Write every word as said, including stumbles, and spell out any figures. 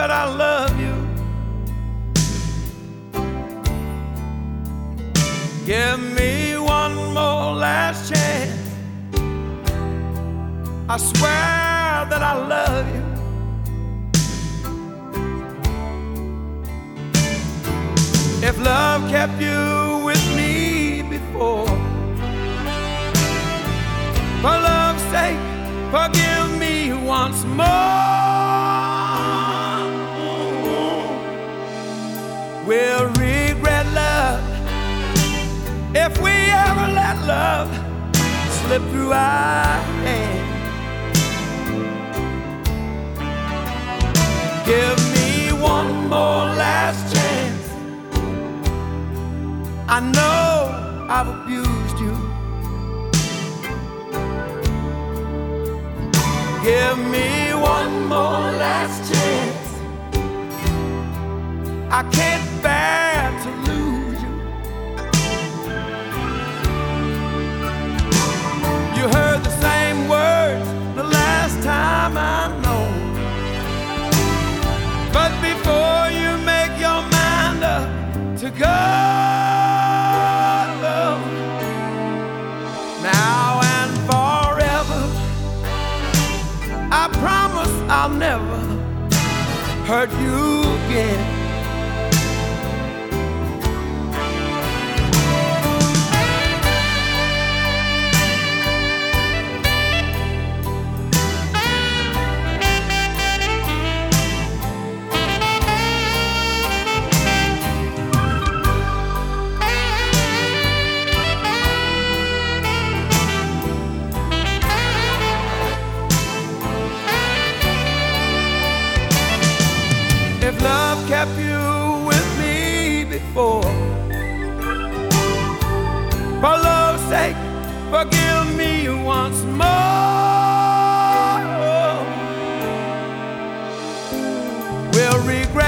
that I love you. Give me one more last chance. I swear that I love you. If love kept you with me before, for love's sake, forgive me once more. We'll regret love if we ever let love slip through our hands. Give me one more last chance. I know I've abused you. Give me one more last chance. I can't bear to lose you. You heard the same words the last time, I know. But before you make your mind up to go, now and forever, I promise I'll never hurt you again. If love kept you with me before, for love's sake, forgive me once more. We'll regret